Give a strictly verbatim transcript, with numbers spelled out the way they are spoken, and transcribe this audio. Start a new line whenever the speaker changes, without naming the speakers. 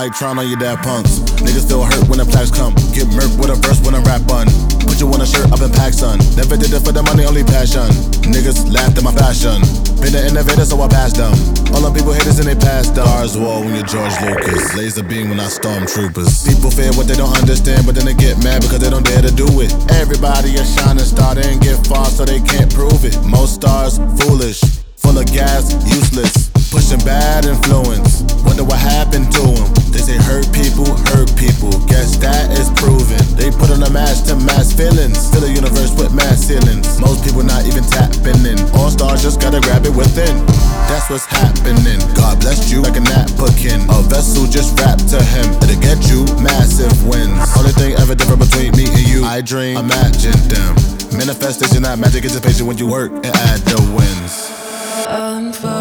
like Tron on your dad punks. Niggas still hurt when the plaques come. Get murked with a verse when I rap bun. Put you on a shirt up in pack, son. Never did it for the money, only passion. Niggas laughed at my fashion. Been an innovator, so I passed them. All them people haters and they passed them. Stars Wall when you're George Lucas. Laser beam when I stormtroopers. People fear what they don't understand, but then they get mad because they don't dare to do it. Everybody a shining star, they ain't get far, so they can't prove it. Most stars foolish, full of gas, useless. Pushing bad influence, wonder what happened to them. They say hurt people, hurt people, guess that is proven. They put on a mask to mask feelings, fill a universe with mass ceilings. Most people not even tapping in, all stars just gotta grab it within. That's what's happening, God blessed you like a napkin. A vessel just wrapped to him, it'll get you massive wins. Only thing ever different between me and you, I dream, imagine them. Manifestation, not magic, it's a patient when you work and add the wins.